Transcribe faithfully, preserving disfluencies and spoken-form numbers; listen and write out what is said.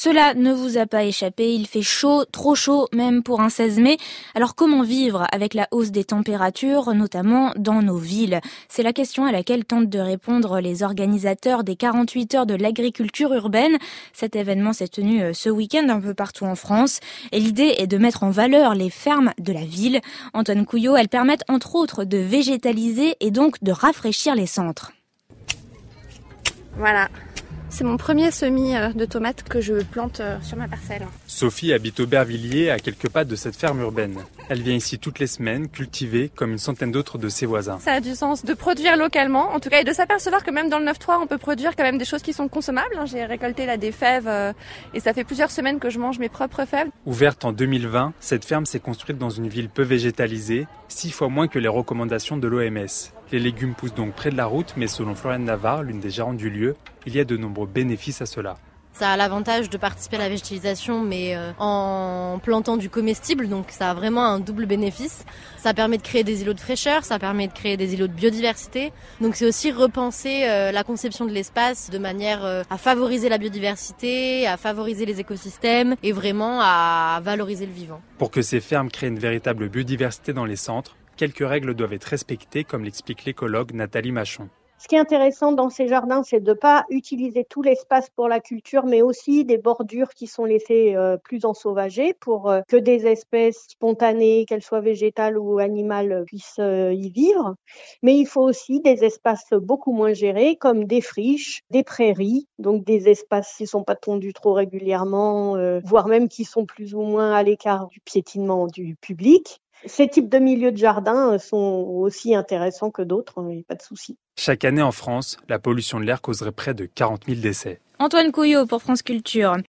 Cela ne vous a pas échappé, il fait chaud, trop chaud même pour un seize mai. Alors comment vivre avec la hausse des températures, notamment dans nos villes? C'est la question à laquelle tentent de répondre les organisateurs des quarante-huit heures de l'agriculture urbaine. Cet événement s'est tenu ce week-end un peu partout en France et l'idée est de mettre en valeur les fermes de la ville. Antoine Couillot, elles permettent entre autres de végétaliser et donc de rafraîchir les centres. Voilà, c'est mon premier semis de tomates que je plante sur ma parcelle. Sophie habite Aubervilliers, à quelques pas de cette ferme urbaine. Elle vient ici toutes les semaines, cultiver comme une centaine d'autres de ses voisins. Ça a du sens de produire localement, en tout cas, et de s'apercevoir que même dans le neuf trois, on peut produire quand même des choses qui sont consommables. J'ai récolté là des fèves et ça fait plusieurs semaines que je mange mes propres fèves. Ouverte en deux mille vingt, cette ferme s'est construite dans une ville peu végétalisée, six fois moins que les recommandations de l'O M S. Les légumes poussent donc près de la route, mais selon Floriane Navarre, l'une des gérantes du lieu, il y a de nombreux bénéfices à cela. Ça a l'avantage de participer à la végétalisation, mais euh, en plantant du comestible, donc ça a vraiment un double bénéfice. Ça permet de créer des îlots de fraîcheur, ça permet de créer des îlots de biodiversité. Donc c'est aussi repenser euh, la conception de l'espace de manière euh, à favoriser la biodiversité, à favoriser les écosystèmes et vraiment à valoriser le vivant. Pour que ces fermes créent une véritable biodiversité dans les centres, quelques règles doivent être respectées, comme l'explique l'écologue Nathalie Machon. Ce qui est intéressant dans ces jardins, c'est de ne pas utiliser tout l'espace pour la culture, mais aussi des bordures qui sont laissées euh, plus ensauvagées pour euh, que des espèces spontanées, qu'elles soient végétales ou animales, puissent euh, y vivre. Mais il faut aussi des espaces beaucoup moins gérés, comme des friches, des prairies, donc des espaces qui ne sont pas tondus trop régulièrement, euh, voire même qui sont plus ou moins à l'écart du piétinement du public. Ces types de milieux de jardin sont aussi intéressants que d'autres, il n'y a pas de souci. Chaque année en France, la pollution de l'air causerait près de quarante mille décès. Antoine Couillot pour France Culture.